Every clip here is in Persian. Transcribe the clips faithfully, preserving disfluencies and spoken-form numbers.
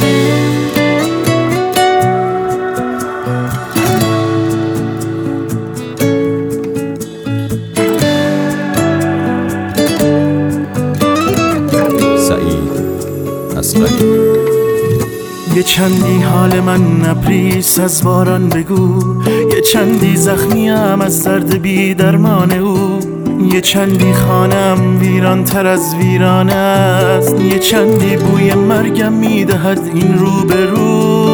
یه چندی حال من نپریس از باران بگو، یه چندی زخمیم از درد بی درمان او، یه چندی خانم ویران تر از ویران است، یه چندی بوی مرگم میدهد این رو به رو.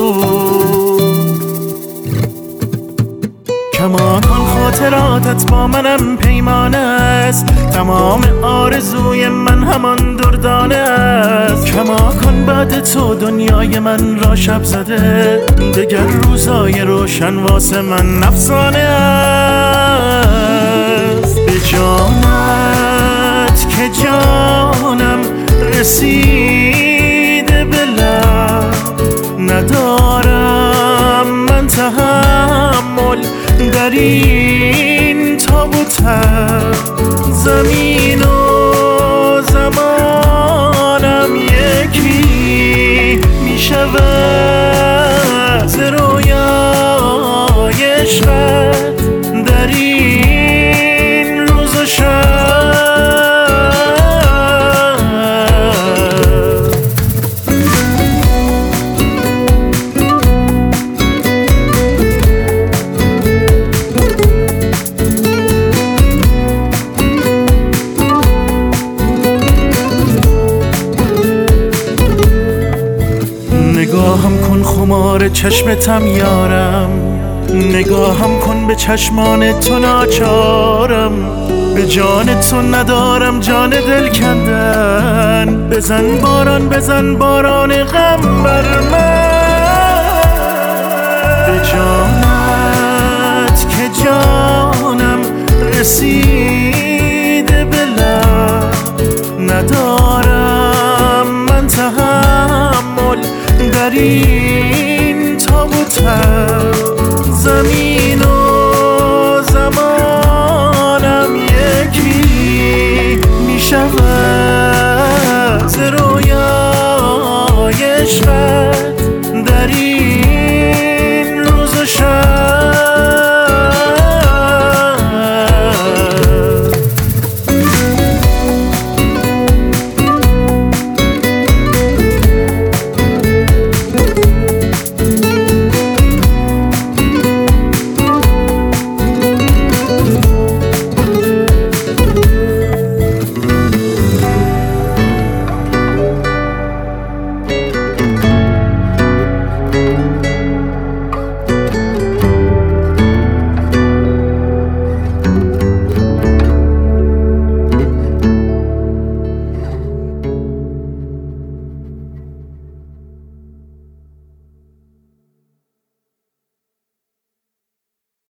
کماکان خاطراتت با منم پیمانه است، تمام آرزوی من همان دردانه است. کماکان بعد تو دنیای من را شب زده، دگر روزای روشن واسه من افسانه است. به جانت که جانم رسیده به لب، ندارم من تحمل در این تابوت. زمین و زمانم یکی می شود ز رویای عشقت در این روز و شب. نگاهم کن خمار چشمتم یارم، نگاهم کن به چشمان تو ناچارم. به جان تو ندارم جان دل کندن، بزن باران بزن باران غم بر من. به جانت که جانم رسیده به لب، ندارم من تحمل در این تابوت. زمین و زمانم یکی می شود ز رویای عشقت